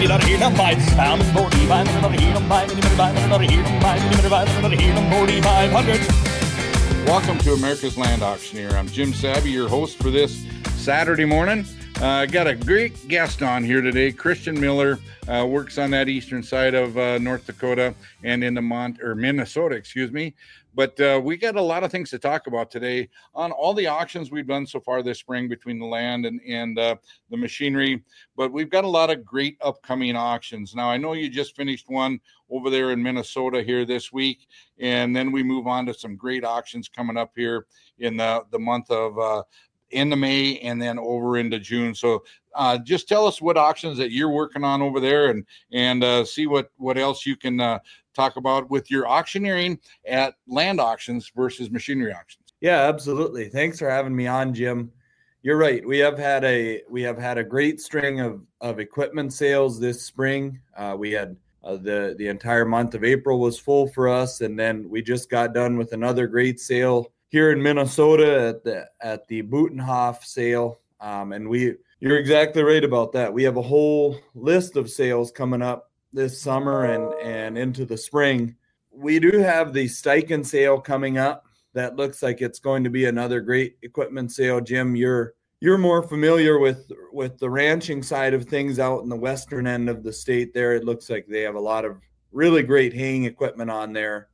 Welcome to America's Land Auctioneer. I'm Jim Savvy, your host for this Saturday morning. Got a great guest on here today. Christian Miller works on that eastern side of North Dakota and in the Minnesota, excuse me. But we got a lot of things to talk about today on all the auctions we've done so far this spring between the land and the machinery. But we've got a lot of great upcoming auctions. Now, I know you just finished one over there in Minnesota here this week, and then we move on to some great auctions coming up here in the month of end of May and then over into June. So just tell us what auctions that you're working on over there and see what else you can talk about with your auctioneering at land auctions versus machinery auctions. Yeah, absolutely. Thanks for having me on, Jim. You're right. We have had a great string of equipment sales this spring. We had the entire month of April was full for us, and then we just got done with another great sale here in Minnesota at the Butenhof sale. And you're exactly right about that. We have a whole list of sales coming up this summer and into the spring. We do have the Steichen sale coming up. That looks like it's going to be another great equipment sale. Jim, you're more familiar with the ranching side of things out in the western end of the state there. It looks like they have a lot of really great haying equipment on there.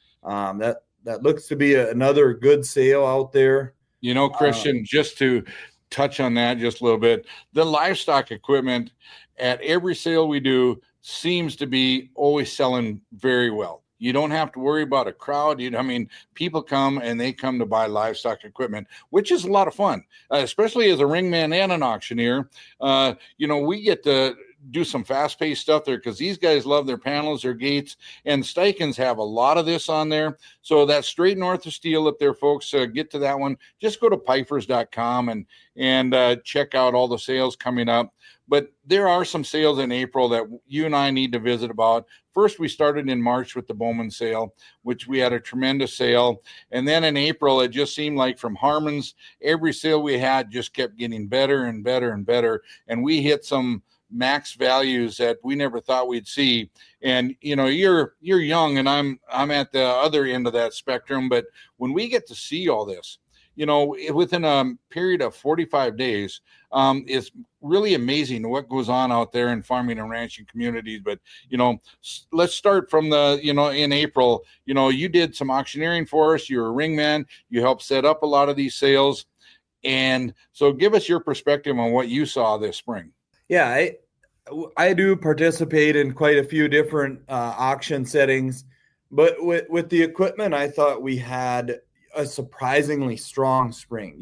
That looks to be another good sale out there. You know, Christian, just to touch on that just a little bit, the livestock equipment at every sale we do seems to be always selling very well. You don't have to worry about a crowd. People come and they come to buy livestock equipment, which is a lot of fun, especially as a ringman and an auctioneer. We get to do some fast-paced stuff there because these guys love their panels, their gates, and Steichens have a lot of this on there. So that's straight north of Steele up there, folks. Get to that one. Just go to pifers.com and check out all the sales coming up. But there are some sales in April that you and I need to visit about. First, we started in March with the Bowman sale, which we had a tremendous sale. And then in April, it just seemed like from Harmon's, every sale we had just kept getting better and better and better. And we hit some max values that we never thought we'd see. And you're young and I'm at the other end of that spectrum, but when we get to see all this, within a period of 45 days, it's really amazing what goes on out there in farming and ranching communities. But let's start from in April. You did some auctioneering for us. You're a ringman. You helped set up a lot of these sales, and so give us your perspective on what you saw this spring. Yeah, I do participate in quite a few different auction settings, but with the equipment, I thought we had a surprisingly strong spring.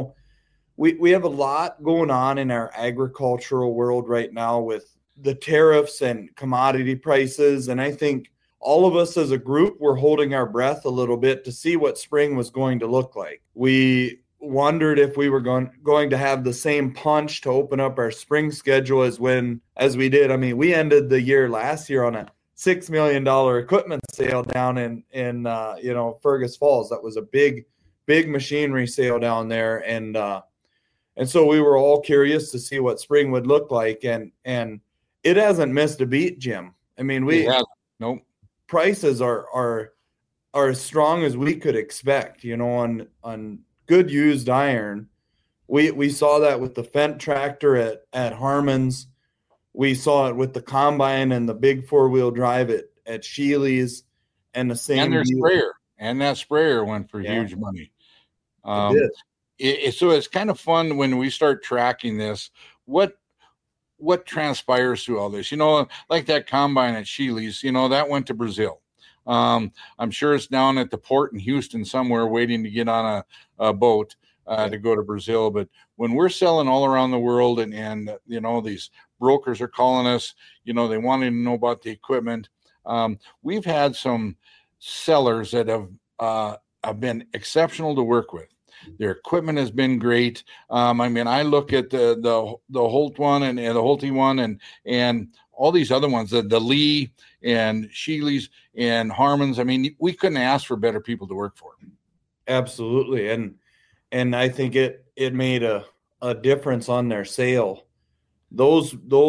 We have a lot going on in our agricultural world right now with the tariffs and commodity prices, and I think all of us as a group were holding our breath a little bit to see what spring was going to look like. We wondered if we were going to have the same punch to open up our spring schedule as we did. I mean, we ended the year last year on a $6 million equipment sale down in Fergus Falls. That was a big machinery sale down there, and so we were all curious to see what spring would look like, and it hasn't missed a beat, Jim. I mean, nope. Prices are as strong as we could expect. On good used iron. We saw that with the Fendt tractor at Harmon's. We saw it with the combine and the big 4-wheel drive at Sheely's, and the same. And their sprayer. And that sprayer went for huge money. It did. So it's kind of fun when we start tracking this. What transpires through all this? Like that combine at Sheely's, that went to Brazil. I'm sure it's down at the port in Houston somewhere waiting to get on a boat to go to Brazil. But when we're selling all around the world and these brokers are calling us, they wanting to know about the equipment. We've had some sellers that have been exceptional to work with. Their equipment has been great. I look at the Holt one and the Holte one and all these other ones, the Lee and Sheely's and Harmon's. We couldn't ask for better people to work for. Absolutely. And I think it made a difference on their sale. Those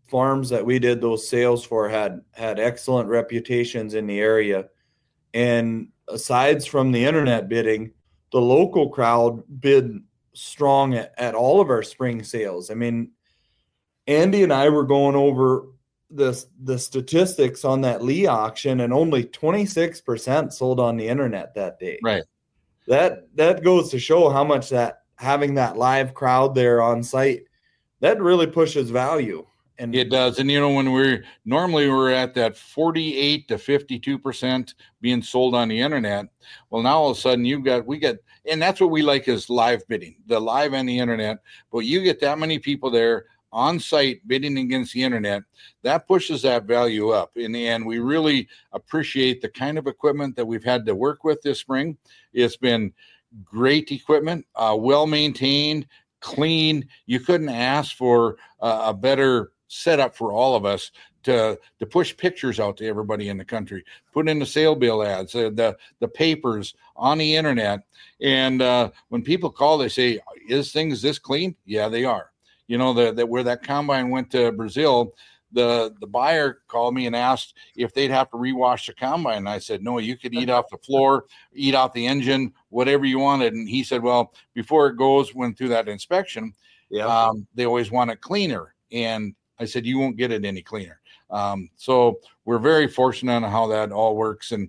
farms that we did those sales for had excellent reputations in the area. And aside from the internet bidding, the local crowd bid strong at all of our spring sales. I mean, Andy and I were going over the statistics on that Lee auction, and only 26% sold on the internet that day. Right. That goes to show how much that having that live crowd there on site, that really pushes value. And it does. And, when we're at that 48 to 52% being sold on the internet. Well, now all of a sudden and that's what we like is live bidding, the live and the internet. But you get that many people there on site bidding against the internet, that pushes that value up. And we really appreciate the kind of equipment that we've had to work with this spring. It's been great equipment, well maintained, clean. You couldn't ask for a better setup for all of us to push pictures out to everybody in the country, put in the sale bill ads, the papers on the internet. And when people call, they say, "Is things this clean?" Yeah, they are. Where that combine went to Brazil, the buyer called me and asked if they'd have to rewash the combine. And I said, no, you could eat off the floor, eat off the engine, whatever you wanted. And he said, well, before it went through that inspection, they always want it cleaner. And I said, you won't get it any cleaner. So we're very fortunate on how that all works. And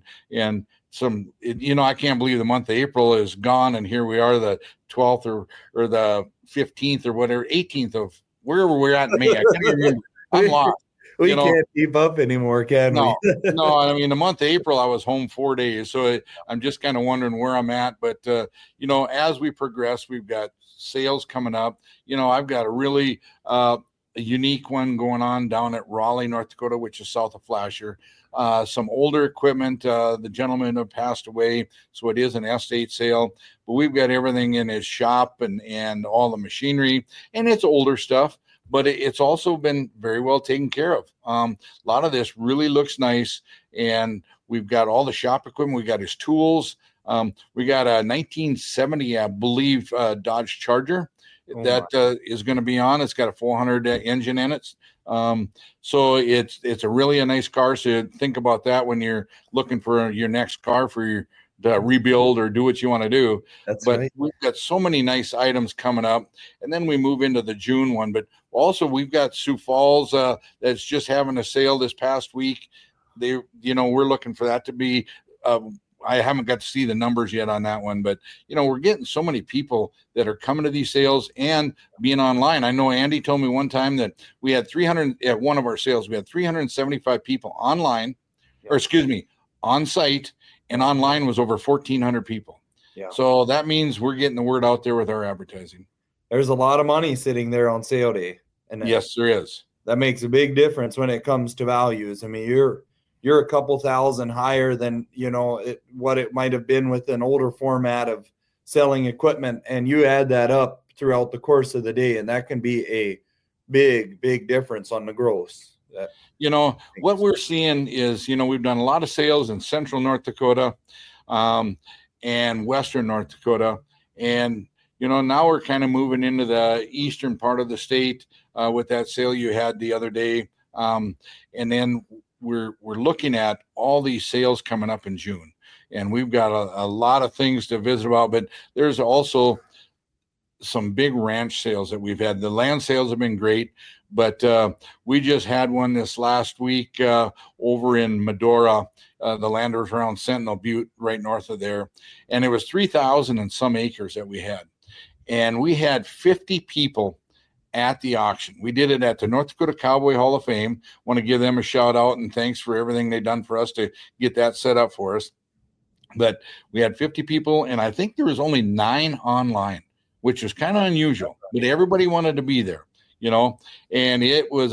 I can't believe the month of April is gone, and here we are, the 12th or the 15th or whatever, 18th of wherever we're at in May. I can't remember. I'm lost. We can't keep up anymore, can we? No. I mean, the month of April, I was home 4 days, so I'm just kind of wondering where I'm at. But as we progress, we've got sales coming up. I've got a really a unique one going on down at Raleigh, North Dakota, which is south of Flasher. Some older equipment. The gentleman had passed away, so it is an estate sale. But we've got everything in his shop and all the machinery, and it's older stuff, but it's also been very well taken care of. A lot of this really looks nice, and we've got all the shop equipment. We got his tools. We got a 1970, I believe, Dodge Charger is going to be on. It's got a 400 engine in it. So it's a really a nice car. So think about that when you're looking for your next car for to rebuild or do what you want to do. But right. We've got so many nice items coming up, and then we move into the June one. But also we've got Sioux Falls that's just having a sale this past week. We're looking for that to be. I haven't got to see the numbers yet on that one, but we're getting so many people that are coming to these sales and being online. I know Andy told me one time that we had 300 at one of our sales. We had 375 people online, on site, and online was over 1,400 people. Yeah. So that means we're getting the word out there with our advertising. There's a lot of money sitting there on sale day, and yes, there is. That makes a big difference when it comes to values. I mean, you're a couple thousand higher than what it might have been with an older format of selling equipment, and you add that up throughout the course of the day, and that can be a big difference on the gross. What we're seeing is we've done a lot of sales in central North Dakota and western North Dakota, and now we're kind of moving into the eastern part of the state with that sale you had the other day, and then we're looking at all these sales coming up in June, and we've got a lot of things to visit about, but there's also some big ranch sales that we've had. The land sales have been great, but we just had one this last week over in Medora. The land was around Sentinel Butte, right north of there, and it was 3,000 and some acres that we had, and we had 50 people at the auction. We did it at the North Dakota Cowboy Hall of Fame. Want to give them a shout out and thanks for everything they've done for us to get that set up for us. But we had 50 people, and I think there was only 9 online, which was kind of unusual, but everybody wanted to be there, and it was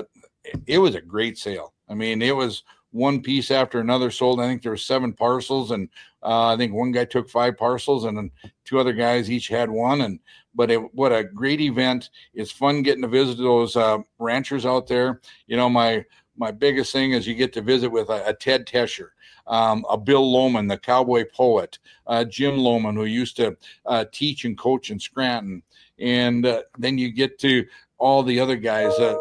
a great sale. I mean, it was one piece after another sold. I think there were 7 parcels, and I think one guy took 5 parcels, and then 2 other guys each had one. But what a great event. It's fun getting to visit those ranchers out there. My biggest thing is you get to visit with a Ted Tesher, a Bill Lohman, the cowboy poet, Jim Lohman, who used to teach and coach in Scranton. And then you get to all the other guys.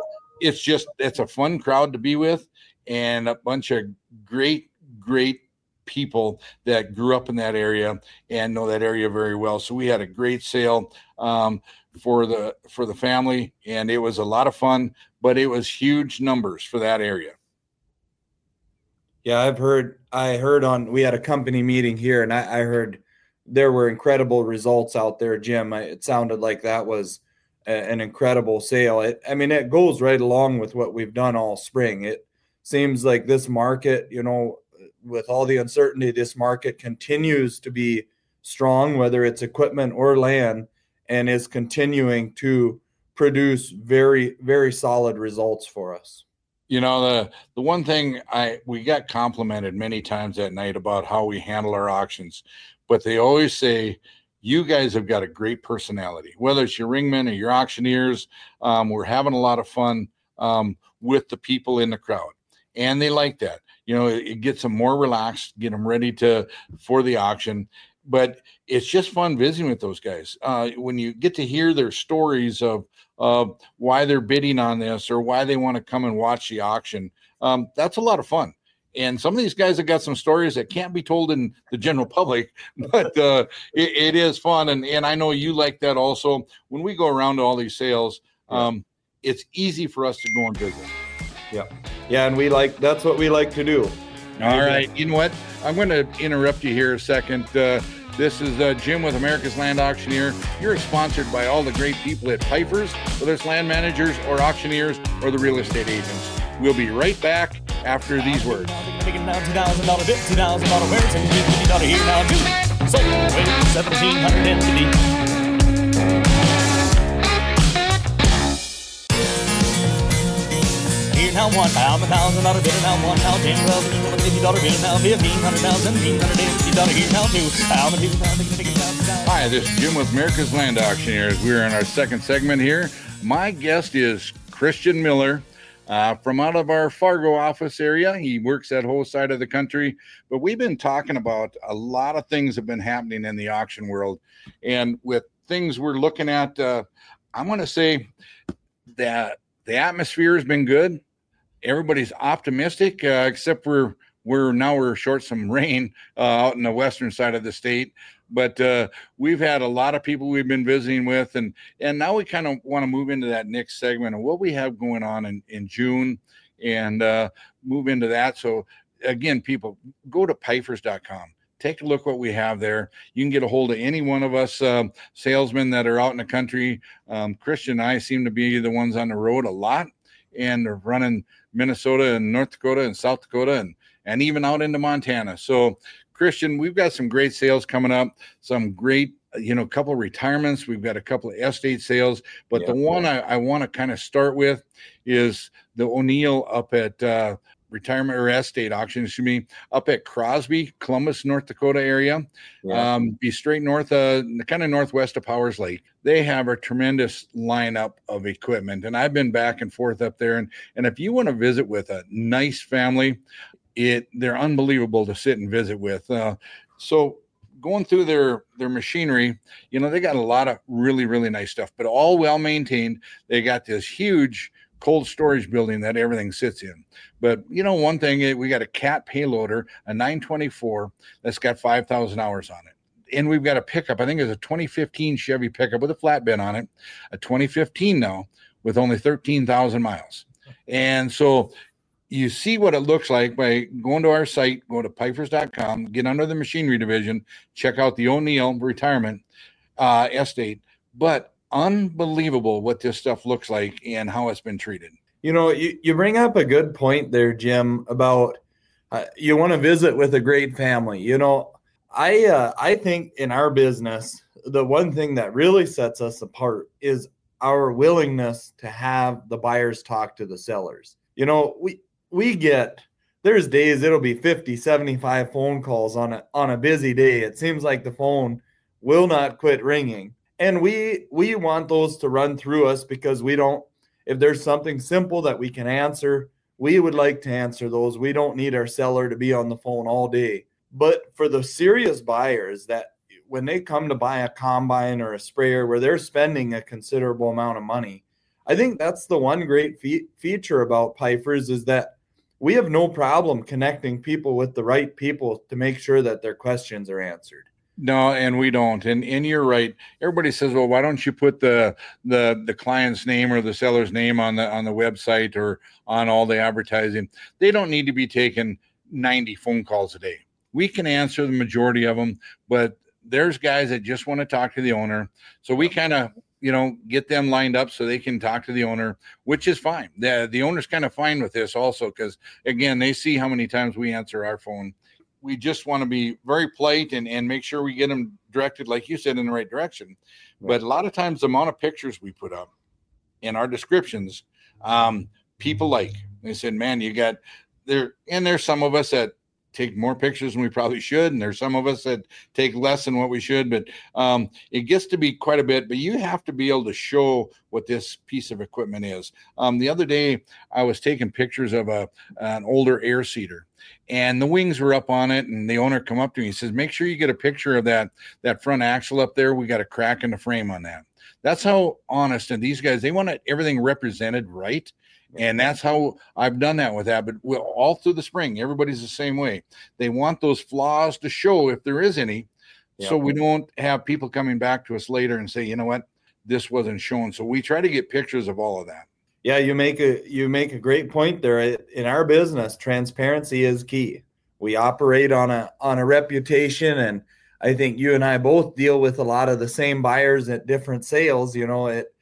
it's a fun crowd to be with, and a bunch of great people that grew up in that area and know that area very well. So we had a great sale for the family, and it was a lot of fun, but it was huge numbers for that area. Yeah, I heard we had a company meeting here, and I heard there were incredible results out there, Jim. It sounded like that was an incredible sale. It goes right along with what we've done all spring. It seems like this market, with all the uncertainty, this market continues to be strong, whether it's equipment or land, and is continuing to produce very, very solid results for us. The one thing we got complimented many times that night about how we handle our auctions, but they always say, you guys have got a great personality, whether it's your ringmen or your auctioneers. We're having a lot of fun with the people in the crowd, and they like that. It gets them more relaxed, get them ready for the auction. But it's just fun visiting with those guys. When you get to hear their stories of why they're bidding on this or why they want to come and watch the auction, that's a lot of fun. And some of these guys have got some stories that can't be told in the general public, but it is fun. And I know you like that also. When we go around to all these sales, it's easy for us to go and visit. Yeah, and that's what we like to do. All right. You know what? I'm going to interrupt you here a second. This is Jim with America's Land Auctioneer. You're sponsored by all the great people at Piper's, whether it's land managers or auctioneers or the real estate agents. We'll be right back after these words. $2,000 bid, $2,000 wares, and $50 here now too. So, wait, $1,750. Now one pound, $1,000 bid, now one pound, $10,050 bid, now $1,500, now $1,750 here now two. Hi, this is Jim with America's Land Auctioneers. We're in our second segment here. My guest is Christian Miller from out of our Fargo office area. He works that whole side of the country, but we've been talking about a lot of things have been happening in the auction world, and with things we're looking at, I'm going to say that the atmosphere has been good. Everybody's optimistic, except we're short some rain out in the western side of the state. But we've had a lot of people we've been visiting with, and now we kind of want to move into that next segment of what we have going on in June and move into that. So again, people, go to Pifers.com. Take a look what we have there. You can get a hold of any one of us salesmen that are out in the country. Christian and I seem to be the ones on the road a lot, and they're running Minnesota and North Dakota and South Dakota and even out into Montana. So, Christian, we've got some great sales coming up, some great, couple of retirements. We've got a couple of estate sales, but the one I want to kind of start with is the O'Neill up at retirement or estate auction, up at Crosby, Columbus, North Dakota area. Be straight north, kind of northwest of Powers Lake. They have a tremendous lineup of equipment, and I've been back and forth up there. And if you want to visit with a nice family, they're unbelievable to sit and visit with. So going through their machinery, they got a lot of really, really nice stuff, but all well maintained. They got this huge cold storage building that everything sits in. But one thing, we got a Cat payloader, a 924 that's got 5,000 hours on it. And we've got a pickup. I think it's a 2015 Chevy pickup with a flatbed on it, a 2015 now with only 13,000 miles. And so you see what it looks like by going to our site, go to Pifers.com, get under the machinery division, check out the O'Neill retirement estate. But unbelievable what this stuff looks like and how it's been treated. You bring up a good point there, Jim, about you want to visit with a great family. I think in our business, the one thing that really sets us apart is our willingness to have the buyers talk to the sellers. There's days it'll be 50, 75 phone calls on a busy day. It seems like the phone will not quit ringing. And we want those to run through us because if there's something simple that we can answer, we would like to answer those. We don't need our seller to be on the phone all day. But for the serious buyers that when they come to buy a combine or a sprayer where they're spending a considerable amount of money, I think that's the one great feature about Pifers is that we have no problem connecting people with the right people to make sure that their questions are answered. No, and we don't. And you're right. Everybody says, well, why don't you put the client's name or the seller's name on the website or on all the advertising? They don't need to be taking 90 phone calls a day. We can answer the majority of them, but there's guys that just want to talk to the owner. So we kind of, get them lined up so they can talk to the owner, which is fine. The owner's kind of fine with this also, because again, they see how many times we answer our phone. We just want to be very polite and make sure we get them directed, like you said, in the right direction. But a lot of times the amount of pictures we put up in our descriptions, people like. They said, man, you got there. And there's some of us that take more pictures than we probably should. And there's some of us that take less than what we should. But it gets to be quite a bit. But you have to be able to show what this piece of equipment is. The other day, I was taking pictures of an older air seeder. And the wings were up on it, and the owner come up to me. He says, make sure you get a picture of that front axle up there. We got a crack in the frame on that. That's how honest. And these guys, they want everything represented right. And that's how I've done that with that. But all through the spring, everybody's the same way. They want those flaws to show if there is any. Yep. So we don't have people coming back to us later and say, you know what, this wasn't shown. So we try to get pictures of all of that. Yeah, you make a great point there. In our business, transparency is key. We operate on a reputation, and I think you and I both deal with a lot of the same buyers at different sales. In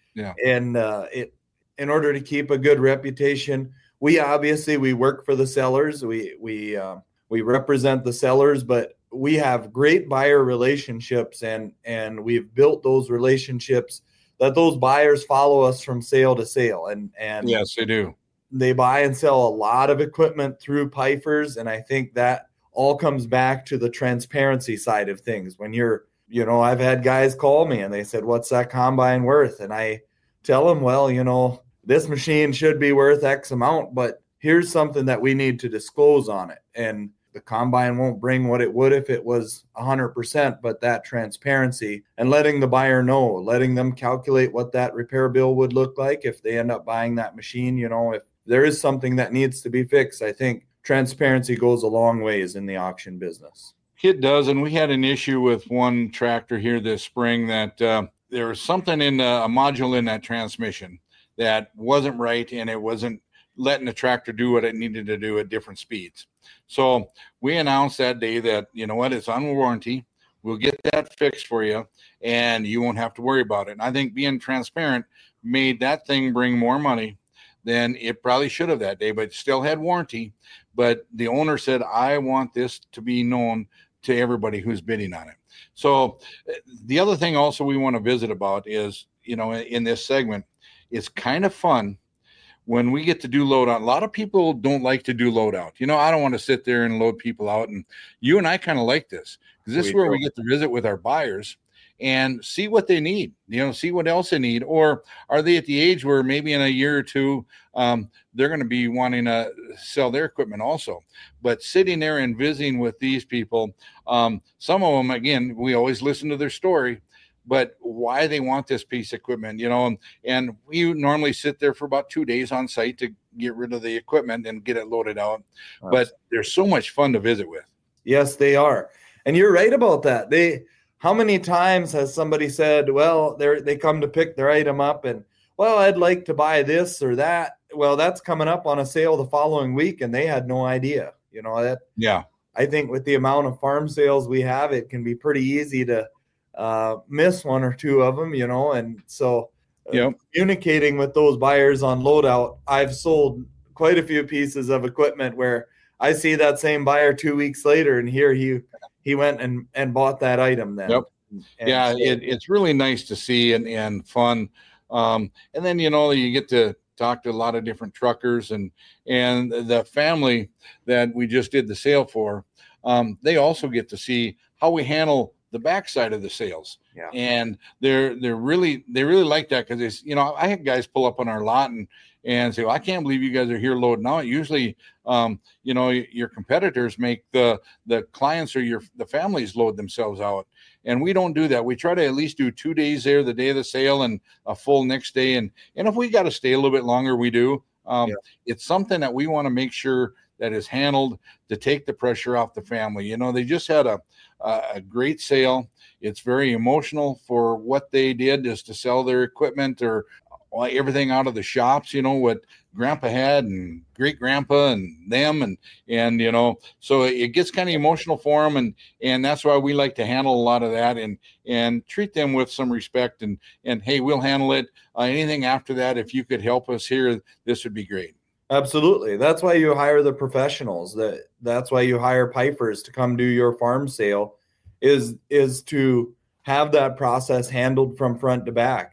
order to keep a good reputation, we work for the sellers. We represent the sellers, but we have great buyer relationships, and we've built those relationships that those buyers follow us from sale to sale. And yes, they do. They buy and sell a lot of equipment through Pifers. And I think that all comes back to the transparency side of things. When I've had guys call me and they said, what's that combine worth? And I tell them, well, this machine should be worth X amount, but here's something that we need to disclose on it. And the combine won't bring what it would if it was 100%, but that transparency and letting the buyer know, letting them calculate what that repair bill would look like if they end up buying that machine. If there is something that needs to be fixed, I think transparency goes a long ways in the auction business. It does. And we had an issue with one tractor here this spring that there was something in a module in that transmission that wasn't right, and it wasn't letting the tractor do what it needed to do at different speeds. So we announced that day that, it's on warranty. We'll get that fixed for you, and you won't have to worry about it. And I think being transparent made that thing bring more money than it probably should have that day, but it still had warranty. But the owner said, I want this to be known to everybody who's bidding on it. So the other thing also we want to visit about is, in this segment, it's kind of fun when we get to do load out. A lot of people don't like to do load out. I don't want to sit there and load people out. And you and I kind of like this, because this is where we get to visit with our buyers and see what they need, see what else they need. Or are they at the age where maybe in a year or two, they're going to be wanting to sell their equipment also. But sitting there and visiting with these people, some of them, again, we always listen to their story, but why they want this piece of equipment, and we normally sit there for about 2 days on site to get rid of the equipment and get it loaded out. Awesome. But they're so much fun to visit with. Yes, they are. And you're right about that. How many times has somebody said, well, they come to pick their item up and, well, I'd like to buy this or that. Well, that's coming up on a sale the following week, and they had no idea, Yeah. I think with the amount of farm sales we have, it can be pretty easy to miss one or two of them, and so communicating with those buyers on loadout. I've sold quite a few pieces of equipment where I see that same buyer 2 weeks later, and here he went and bought that item then. Yep. And it's really nice to see and fun. And then, you get to talk to a lot of different truckers and the family that we just did the sale for. They also get to see how we handle the backside of the sales. Yeah. And they really like that, because I had guys pull up on our lot and say, well, I can't believe you guys are here loading out. Usually, your competitors make the clients or the families load themselves out. And we don't do that. We try to at least do 2 days there, the day of the sale and a full next day. And if we got to stay a little bit longer, we do. It's something that we want to make sure that is handled to take the pressure off the family. They just had a great sale. It's very emotional for what they did, just to sell their equipment or everything out of the shops, what grandpa had and great grandpa and them. And so it gets kind of emotional for them. And that's why we like to handle a lot of that and treat them with some respect and hey, we'll handle it. Anything after that, if you could help us here, this would be great. Absolutely. That's why you hire the professionals. That's why you hire pipers to come do your farm sale, is to have that process handled from front to back.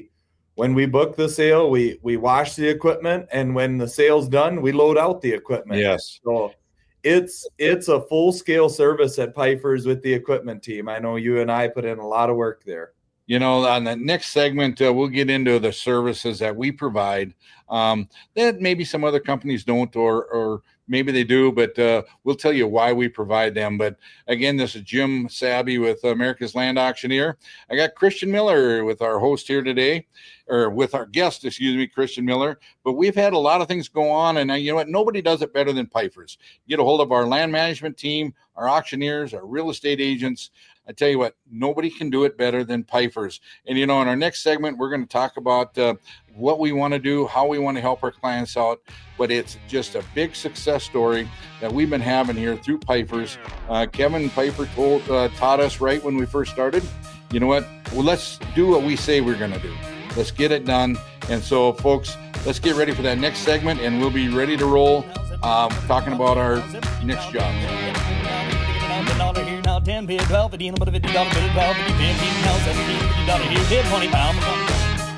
When we book the sale, we wash the equipment, and when the sale's done, we load out the equipment. Yes. So it's a full-scale service at Pipers with the equipment team. I know you and I put in a lot of work there. On the next segment, we'll get into the services that we provide that maybe some other companies don't, or maybe they do, but we'll tell you why we provide them. But again, this is Jim Sabby with America's Land Auctioneer. I got Christian Miller with our host here today, or with our guest, Christian Miller. But we've had a lot of things go on, and you know what? Nobody does it better than Pipers. Get a hold of our land management team, our auctioneers, our real estate agents. I tell you what, nobody can do it better than Pipers. And, in our next segment, we're going to talk about what we want to do, how we want to help our clients out. But it's just a big success story that we've been having here through Pipers. Kevin Piper taught us right when we first started. You know what? Well, let's do what we say we're going to do. Let's get it done. And so, folks, let's get ready for that next segment, and we'll be ready to roll talking about our next job. $10 here now, 10, pay $12, $15, $50, pay $12, $15, now $17, $50 here, pay £20.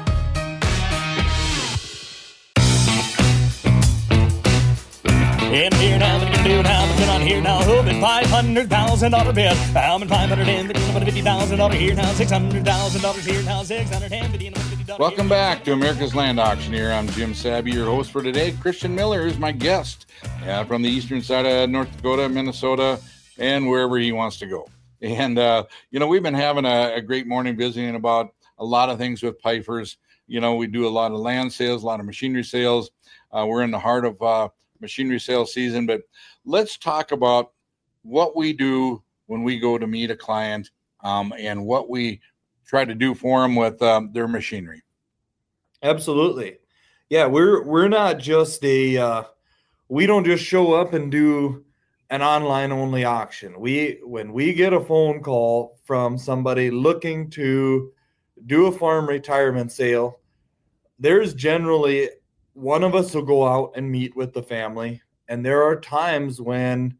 In here now, what are you gonna do now? Put on here now, hoping $500,000 bid. I'm in $550,000 here now, $600,000 here now, $650,000. Welcome back to America's Land Auctioneer. I'm Jim Sabby, your host for today. Christian Miller is my guest from the eastern side of North Dakota, Minnesota, and wherever he wants to go. And, we've been having a great morning visiting about a lot of things with Pipers. We do a lot of land sales, a lot of machinery sales. We're in the heart of machinery sales season, but let's talk about what we do when we go to meet a client and what we try to do for them with their machinery. Absolutely. Yeah, we're not just we don't just show up and do an online only auction. When we get a phone call from somebody looking to do a farm retirement sale, there's generally one of us will go out and meet with the family. And there are times when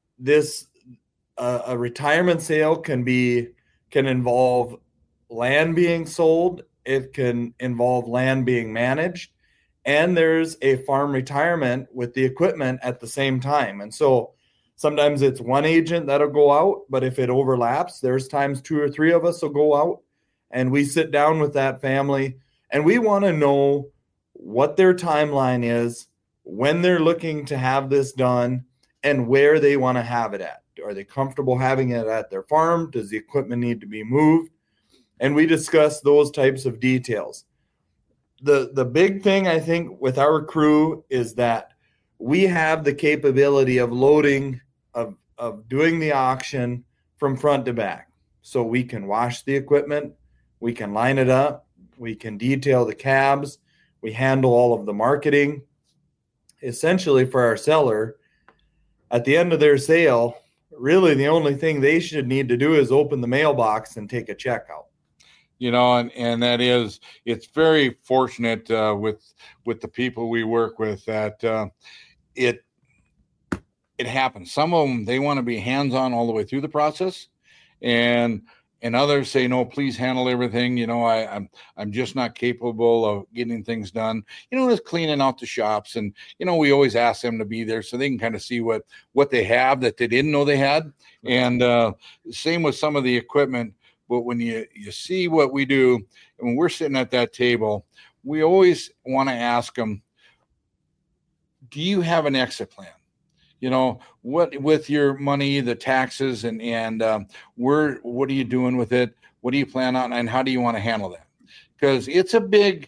a retirement sale can involve land being sold. It can involve land being managed, and there's a farm retirement with the equipment at the same time. And so sometimes it's one agent that'll go out, but if it overlaps, there's times 2 or 3 of us will go out and we sit down with that family, and we want to know what their timeline is, when they're looking to have this done, and where they want to have it at. Are they comfortable having it at their farm? Does the equipment need to be moved? And we discuss those types of details. The big thing, I think, with our crew is that we have the capability of loading, of doing the auction from front to back. So we can wash the equipment, we can line it up, we can detail the cabs, we handle all of the marketing. Essentially, for our seller, at the end of their sale, really the only thing they should need to do is open the mailbox and take a check out. And that is, it's very fortunate with the people we work with that it happens. Some of them, they want to be hands-on all the way through the process. And and others say, no, please handle everything. I'm just not capable of getting things done. Just cleaning out the shops, and we always ask them to be there so they can kind of see what they have that they didn't know they had. And same with some of the equipment. But when you see what we do, and when we're sitting at that table, we always want to ask them, do you have an exit plan? What with your money, the taxes, and what are you doing with it? What do you plan on, and how do you want to handle that? Because it's a big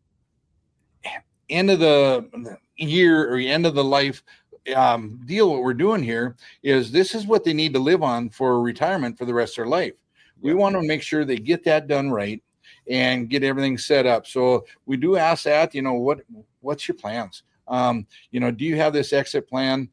end of the year or end of the life deal. What we're doing here is this is what they need to live on for retirement for the rest of their life. We want to make sure they get that done right and get everything set up. So we do ask that, what's your plans? Do you have this exit plan?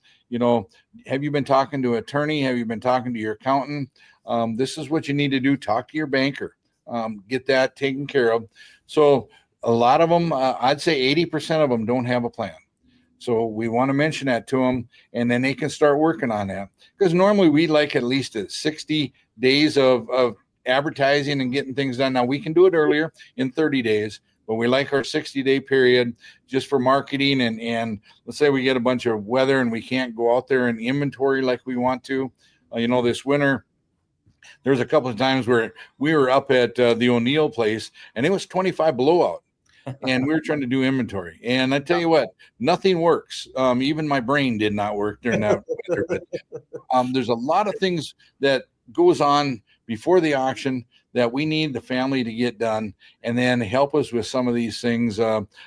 Have you been talking to an attorney? Have you been talking to your accountant? This is what you need to do. Talk to your banker. Get that taken care of. So a lot of them, I'd say 80% of them don't have a plan. So we want to mention that to them, and then they can start working on that. Because normally we like at least 60 days of advertising and getting things done. Now we can do it earlier in 30 days. But we like our 60-day period just for marketing. And let's say we get a bunch of weather and we can't go out there and inventory like we want to. This winter, there was a couple of times where we were up at the O'Neill place and it was 25 below out. And we were trying to do inventory. And I tell you what, nothing works. Even my brain did not work during that weather. But there's a lot of things that goes on before the auction that we need the family to get done and then help us with some of these things.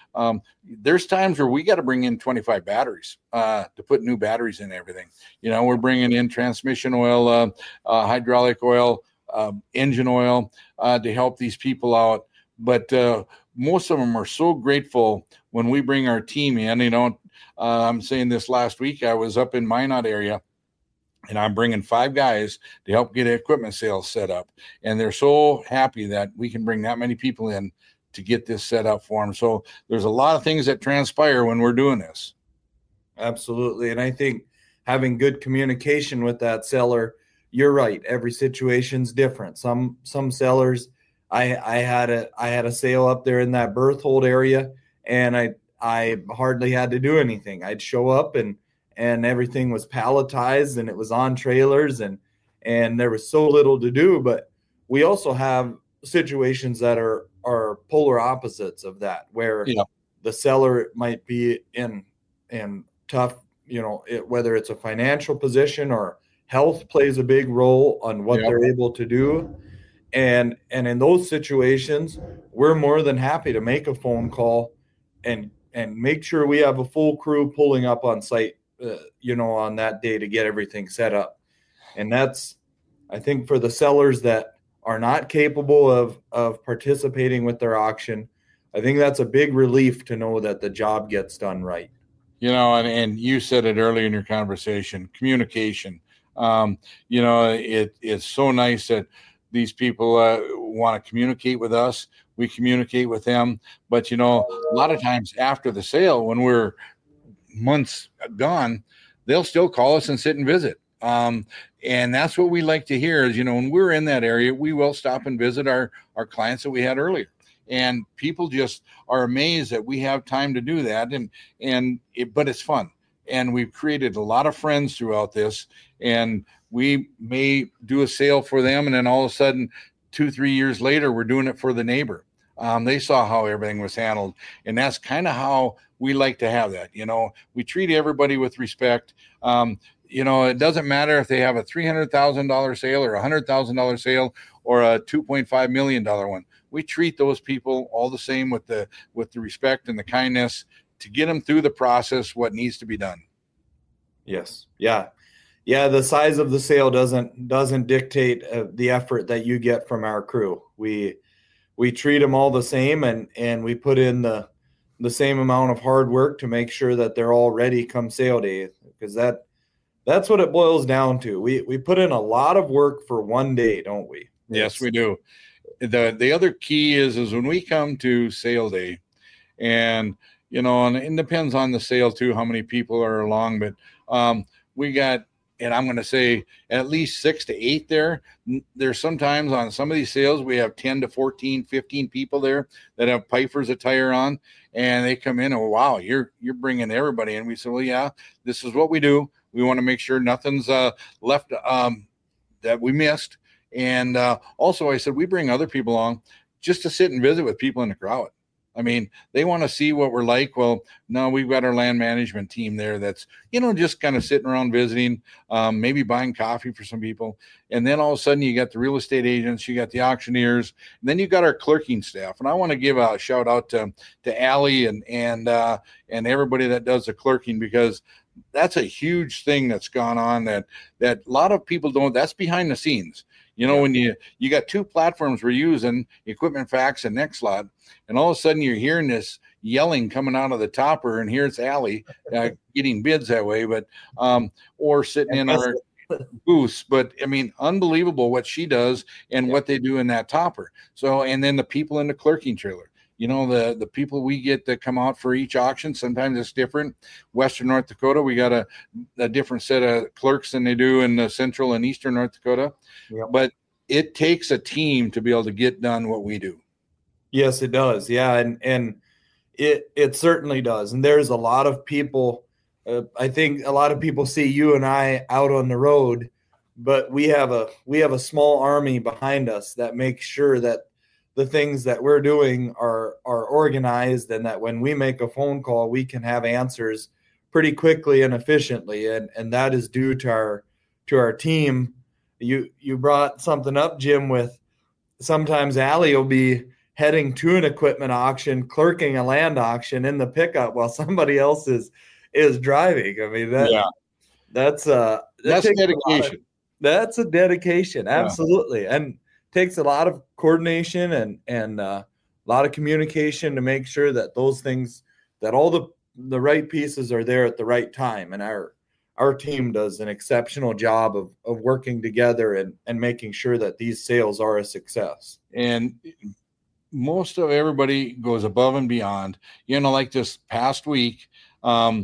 There's times where we got to bring in 25 batteries to put new batteries in everything. We're bringing in transmission oil, hydraulic oil, engine oil to help these people out. But most of them are so grateful when we bring our team in. I'm saying this last week, I was up in Minot area, and I'm bringing 5 guys to help get equipment sales set up. And they're so happy that we can bring that many people in to get this set up for them. So there's a lot of things that transpire when we're doing this. Absolutely. And I think having good communication with that seller, you're right. Every situation's different. Some sellers, I had a sale up there in that Berthold area, and I hardly had to do anything. I'd show up and everything was palletized and it was on trailers and there was so little to do. But we also have situations that are polar opposites of that, where the seller might be in tough, whether it's a financial position or health plays a big role on what they're able to do. And in those situations, we're more than happy to make a phone call and make sure we have a full crew pulling up on site on that day to get everything set up. And that's, I think, for the sellers that are not capable of participating with their auction, I think that's a big relief to know that the job gets done right. And you said it earlier in your conversation, communication. It's so nice that these people want to communicate with us. We communicate with them. But, a lot of times after the sale, when we're months gone, they'll still call us and sit and visit. And that's what we like to hear is, when we're in that area, we will stop and visit our clients that we had earlier. And people just are amazed that we have time to do that. But it's fun. And we've created a lot of friends throughout this, and we may do a sale for them. And then all of a sudden, 2-3 years later, we're doing it for the neighbor. They saw how everything was handled. And that's kind of how we like to have that. We treat everybody with respect. It doesn't matter if they have a $300,000 sale or a $100,000 sale or a $2.5 million one. We treat those people all the same with the respect and the kindness to get them through the process, what needs to be done. Yes. Yeah. The size of the sale doesn't dictate the effort that you get from our crew. We treat them all the same, and we put in the same amount of hard work to make sure that they're all ready come sale day, because that's what it boils down to. We put in a lot of work for one day, don't we? Yes, we do. The other key is when we come to sale day, and and it depends on the sale too, how many people are along, but we got and I'm going to say at least 6 to 8 there. There's sometimes on some of these sales, we have 10 to 14, 15 people there that have Pfeiffer's attire on, and they come in and, wow, you're bringing everybody in. We say, well, yeah, this is what we do. We want to make sure nothing's left that we missed. And also I said, we bring other people along just to sit and visit with people in the crowd. I mean, they want to see what we're like. Well, no, we've got our land management team there that's, just kind of sitting around visiting, maybe buying coffee for some people. And then all of a sudden you got the real estate agents, you got the auctioneers, and then you got our clerking staff. And I want to give a shout out to Allie and everybody that does the clerking, because that's a huge thing that's gone on that a lot of people don't. That's behind the scenes. When you got 2 platforms we're using, Equipment Facts and Nextlot, and all of a sudden you're hearing this yelling coming out of the topper, and here's Allie getting bids that way, but or sitting in our booths. But I mean, unbelievable what she does and what they do in that topper. So, and then the people in the clerking trailer. The people we get that come out for each auction, sometimes it's different. Western North Dakota, we got a different set of clerks than they do in the Central and Eastern North Dakota. Yep. But it takes a team to be able to get done what we do. Yes, it does. Yeah, and it certainly does. And there's a lot of people, I think a lot of people see you and I out on the road, but we have a small army behind us that makes sure that the things that we're doing are organized, and that when we make a phone call, we can have answers pretty quickly and efficiently. And that is due to our team. You brought something up, Jim, with sometimes Allie will be heading to an equipment auction, clerking a land auction in the pickup while somebody else is driving. I mean, that's dedication. That's a dedication. Absolutely. Yeah. And takes a lot of coordination and a lot of communication to make sure that those things, that all the right pieces are there at the right time. And our team does an exceptional job of working together and making sure that these sales are a success. And most of everybody goes above and beyond. Like this past week, my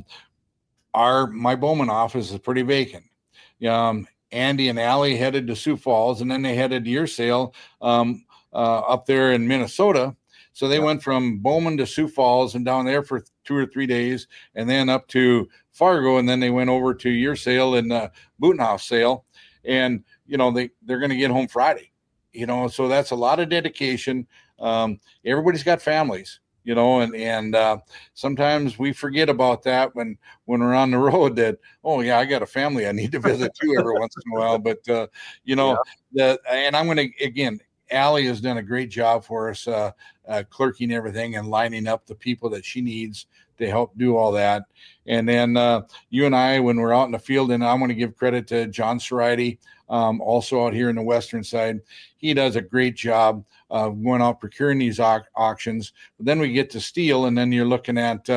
Bowman office is pretty vacant. Andy and Allie headed to Sioux Falls, and then they headed to your sale up there in Minnesota. So they went from Bowman to Sioux Falls and down there for 2 or 3 days, and then up to Fargo, and then they went over to your sale and Butenhoff sale. And, they're going to get home Friday, so that's a lot of dedication. Everybody's got families. And sometimes we forget about that when we're on the road, that, oh yeah, I got a family I need to visit too every once in a while. But, and I'm going to, again, Allie has done a great job for us, clerking everything and lining up the people that she needs to help do all that. And then you and I, when we're out in the field, and I want to give credit to John Cerati, also out here in the western side. He does a great job going out procuring these auctions. But then we get to steel, and then you're looking at,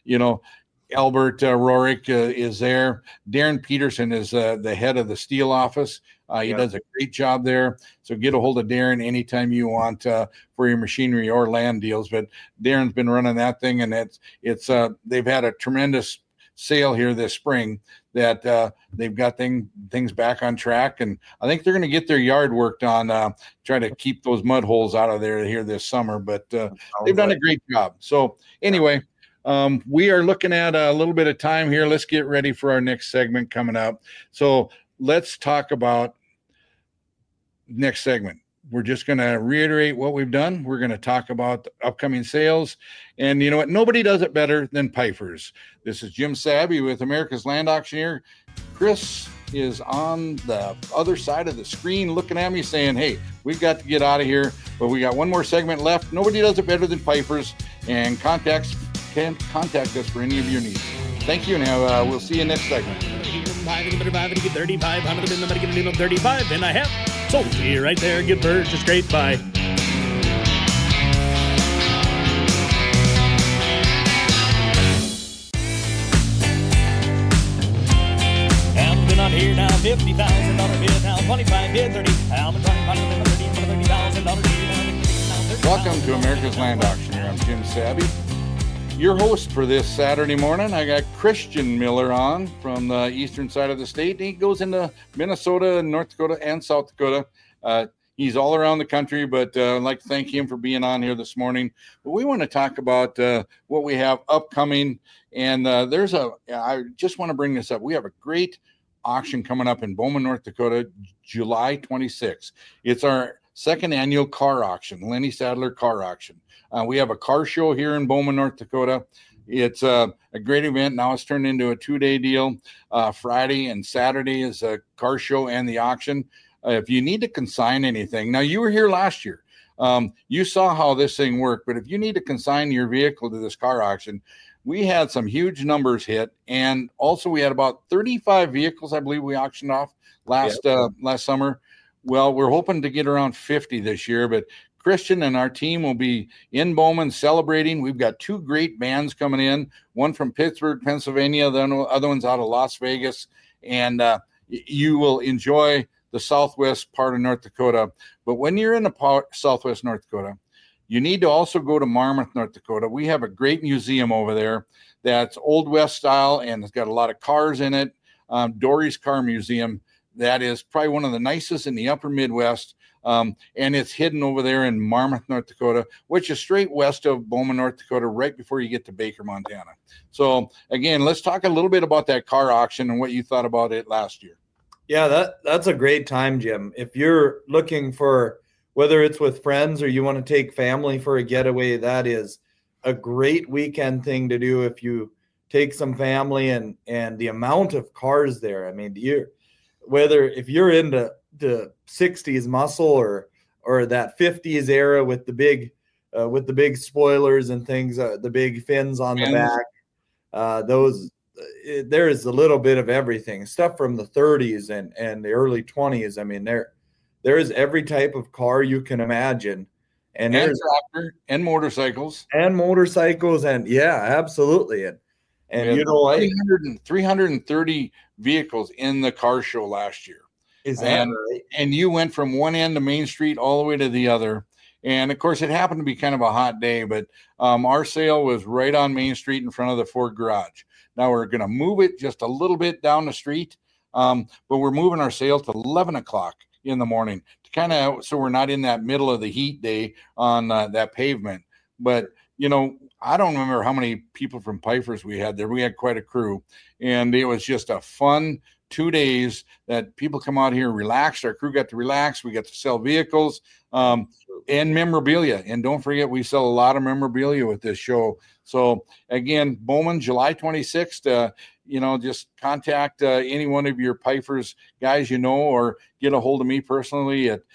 Albert Rorik is there. Darren Peterson is the head of the steel office. He does a great job there. So get a hold of Darren anytime you want for your machinery or land deals. But Darren's been running that thing, and it's they've had a tremendous sale here this spring that they've got things back on track, and I think they're going to get their yard worked on, try to keep those mud holes out of there here this summer. But they've done a great job. So anyway, we are looking at a little bit of time here. Let's get ready for our next segment coming up. So let's talk about next segment. We're just going to reiterate what we've done. We're going to talk about the upcoming sales. And you know what? Nobody does it better than Pfeiffer's. This is Jim Sabby with America's Land Auctioneer. Chris is on the other side of the screen looking at me saying, hey, we've got to get out of here, but we got one more segment left. Nobody does it better than Pfeiffer's, and contact us for any of your needs. Thank you, and we'll see you next segment. 35, I'm going to get a 35, and I have sold you right there. Good purchase, great buy. Hamilton on here now, $50,000 bid now, 25 bid, 30. Hamilton $30,000 bid. Welcome to America's Land Auctioneer. I'm Jim Sabby. Your host for this Saturday morning, I got Christian Miller on from the eastern side of the state. He goes into Minnesota, North Dakota, and South Dakota. He's all around the country, but I'd like to thank him for being on here this morning. But we want to talk about what we have upcoming. And I just want to bring this up. We have a great auction coming up in Bowman, North Dakota, July 26th. It's our second annual car auction, Lenny Sadler Car Auction. We have a car show here in Bowman, North Dakota. It's a great event. Now it's turned into a 2-day deal. Friday and Saturday is a car show and the auction. If you need to consign anything, now you were here last year. You saw how this thing worked, but if you need to consign your vehicle to this car auction, we had some huge numbers hit. And also we had about 35 vehicles, I believe we auctioned off last summer. Well, we're hoping to get around 50 this year, but Christian and our team will be in Bowman celebrating. We've got 2 great bands coming in, one from Pittsburgh, Pennsylvania, the other one's out of Las Vegas. And you will enjoy the southwest part of North Dakota. But when you're in the southwest North Dakota, you need to also go to Marmarth, North Dakota. We have a great museum over there that's Old West style, and it's got a lot of cars in it. Dory's Car Museum. That is probably one of the nicest in the upper Midwest. And it's hidden over there in Marmarth, North Dakota, which is straight west of Bowman, North Dakota, right before you get to Baker, Montana. So, again, let's talk a little bit about that car auction and what you thought about it last year. Yeah, that's a great time, Jim. If you're looking for, whether it's with friends or you want to take family for a getaway, that is a great weekend thing to do if you take some family and the amount of cars there. I mean, if you're into the 60s muscle or that 50s era with the big spoilers and things, the big fins on the back, there is a little bit of everything, stuff from the 30s and the early 20s. I mean, there is every type of car you can imagine, and there's tractor and motorcycles and yeah, absolutely. And you know, 330 vehicles in the car show last year. Is that right? And you went from one end of Main Street all the way to the other. And of course, it happened to be kind of a hot day, but our sale was right on Main Street in front of the Ford garage. Now we're going to move it just a little bit down the street, but we're moving our sale to 11 o'clock in the morning to kind of, so we're not in that middle of the heat day on that pavement. But, you know, I don't remember how many people from Pfeiffer's we had there. We had quite a crew, and it was just a fun 2 days that people come out here, relaxed. Our crew got to relax. We got to sell vehicles and memorabilia. And don't forget, we sell a lot of memorabilia with this show. So again, Bowman, July 26th, just contact any one of your Pfeiffer's guys, or get a hold of me personally at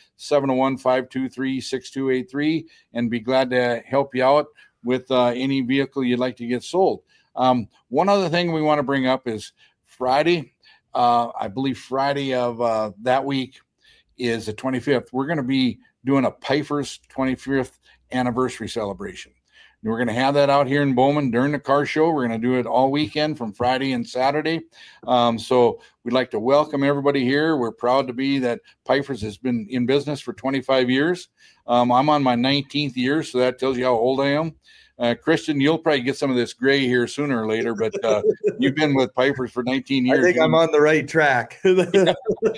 701-523-6283 and be glad to help you out with any vehicle you'd like to get sold. One other thing we want to bring up is Friday. I believe Friday of that week is the 25th. We're going to be doing a Pfeiffer's 25th anniversary celebration. And we're going to have that out here in Bowman during the car show. We're going to do it all weekend from Friday and Saturday. So we'd like to welcome everybody here. We're proud to be that Pfeiffer's has been in business for 25 years. I'm on my 19th year, so that tells you how old I am. Christian, you'll probably get some of this gray here sooner or later, but you've been with Pfeiffer's for 19 years. I think I'm on the right track. Yeah,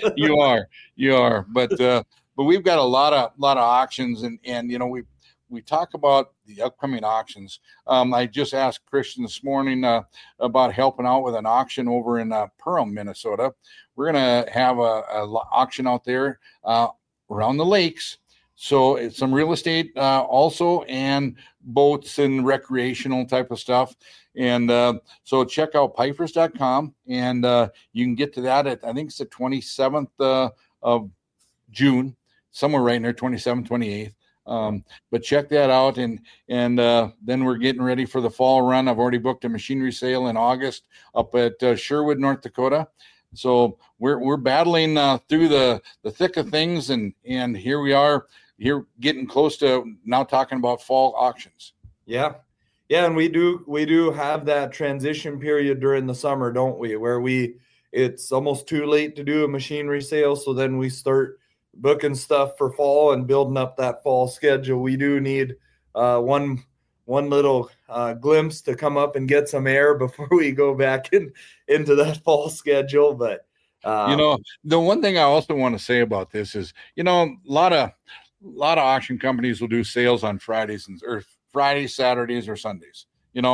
you are. But we've got a lot of auctions, and we talk about the upcoming auctions. I just asked Christian this morning about helping out with an auction over in Perham, Minnesota. We're going to have a auction out there around the lakes. So it's some real estate also, and boats and recreational type of stuff. And so check out Pfeiffer's.com, and you can get to that at, I think it's the 27th of June, somewhere right in there, 27th, 28th. But check that out. And then we're getting ready for the fall run. I've already booked a machinery sale in August up at Sherwood, North Dakota. So we're battling through the thick of things, and here we are, here getting close to now talking about fall auctions. Yeah, and we do have that transition period during the summer, don't we? Where it's almost too late to do a machinery sale, so then we start booking stuff for fall and building up that fall schedule. We do need one one little glimpse to come up and get some air before we go back into that fall schedule. But the one thing I also want to say about this is, a lot of auction companies will do sales on Fridays or Fridays, Saturdays, or Sundays,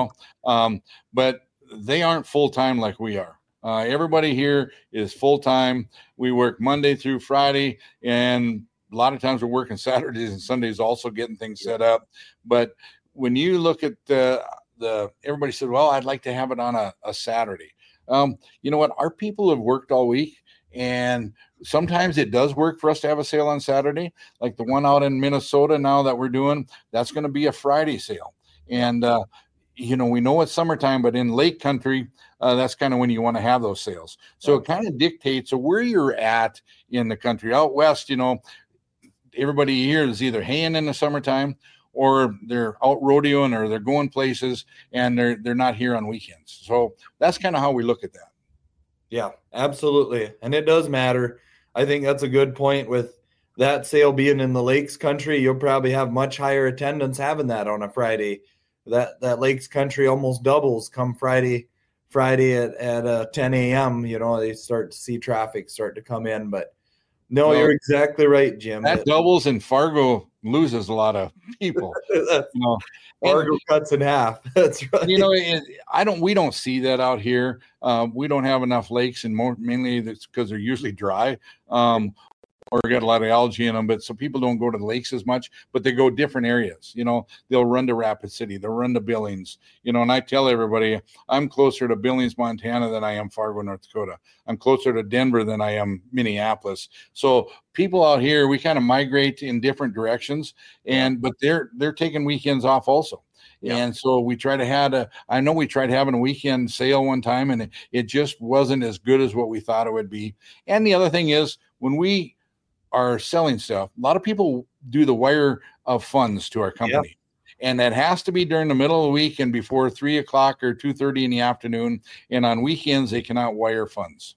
but they aren't full-time like we are. Everybody here is full-time. We work Monday through Friday, and a lot of times we're working Saturdays and Sundays also getting things set up. But when you look at everybody said, well, I'd like to have it on a Saturday. You know what? Our people have worked all week, and sometimes it does work for us to have a sale on Saturday, like the one out in Minnesota now that we're doing. That's going to be a Friday sale. And, we know it's summertime, but in lake country, that's kind of when you want to have those sales. So it kind of dictates where you're at in the country. Out west, everybody here is either haying in the summertime or they're out rodeoing or they're going places, and they're not here on weekends. So that's kind of how we look at that. Yeah, absolutely. And it does matter. I think that's a good point. With that sale being in the Lakes country, you'll probably have much higher attendance having that on a Friday. That Lakes country almost doubles come Friday at 10 a.m. They start to see traffic start to come in. But no, you're exactly right, Jim. That doubles, and Fargo loses a lot of people. Fargo cuts in half. That's right. We don't see that out here. We don't have enough lakes, and mainly that's because they're usually dry. Or got a lot of algae in them, but so people don't go to the lakes as much, but they go different areas. They'll run to Rapid City, they'll run to Billings, and I tell everybody, I'm closer to Billings, Montana than I am Fargo, North Dakota. I'm closer to Denver than I am Minneapolis. So people out here, we kind of migrate in different directions, but they're taking weekends off also. Yeah. And so we tried having a weekend sale one time, and it just wasn't as good as what we thought it would be. And the other thing is, when we are selling stuff, a lot of people do the wire of funds to our company. Yep. And that has to be during the middle of the week and before 3:00 or 2:30 in the afternoon. And on weekends, they cannot wire funds.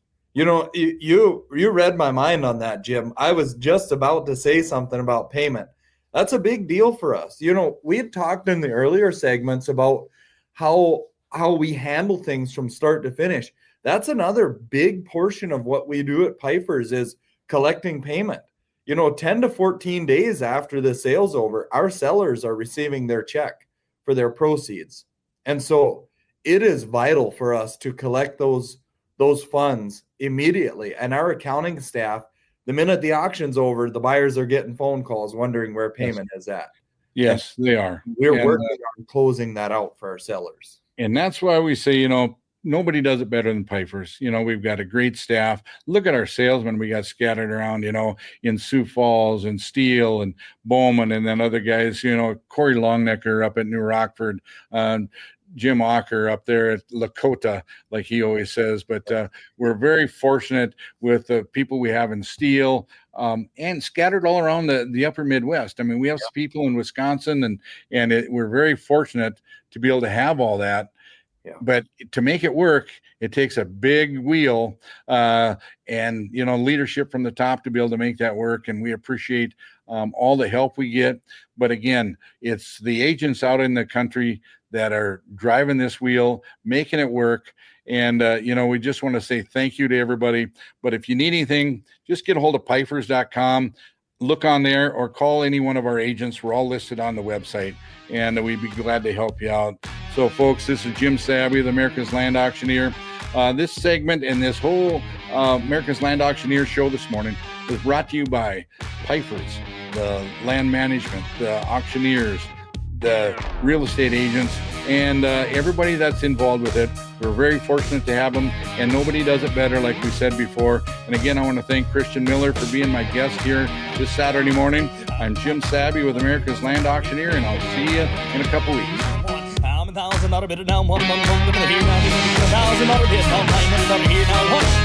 You read my mind on that, Jim. I was just about to say something about payment. That's a big deal for us. We had talked in the earlier segments about how we handle things from start to finish. That's another big portion of what we do at Piper's is collecting payment. 10 to 14 days after the sale's over, our sellers are receiving their check for their proceeds. And so it is vital for us to collect those funds immediately. And our accounting staff, the minute the auction's over, the buyers are getting phone calls wondering where payment is at. Yes, they are. We're working on closing that out for our sellers. And that's why we say, nobody does it better than Piper's. We've got a great staff. Look at our salesmen we got scattered around, in Sioux Falls and Steele and Bowman, and then other guys, Corey Longnecker up at New Rockford, Jim Ocker up there at Lakota, like he always says. But we're very fortunate with the people we have in Steele and scattered all around the upper Midwest. I mean, we have people in Wisconsin, and we're very fortunate to be able to have all that. Yeah. But to make it work, it takes a big wheel and, leadership from the top to be able to make that work. And we appreciate all the help we get. But again, it's the agents out in the country that are driving this wheel, making it work. And, we just want to say thank you to everybody. But if you need anything, just get a hold of Pifers.com. Look on there or call any one of our agents. We're all listed on the website, and we'd be glad to help you out. So, folks, this is Jim Sabby, the America's Land Auctioneer. This segment and this whole America's Land Auctioneer show this morning was brought to you by Piper's, the land management, the auctioneers, the real estate agents, and everybody that's involved with it. We're very fortunate to have them, and nobody does it better, like we said before. And again, I want to thank Christian Miller for being my guest here this Saturday morning. I'm Jim Sabby with America's Land Auctioneer, and I'll see you in a couple weeks. $1,000 bid down, $1,100 here now, $1,000 bid down, $900 here now,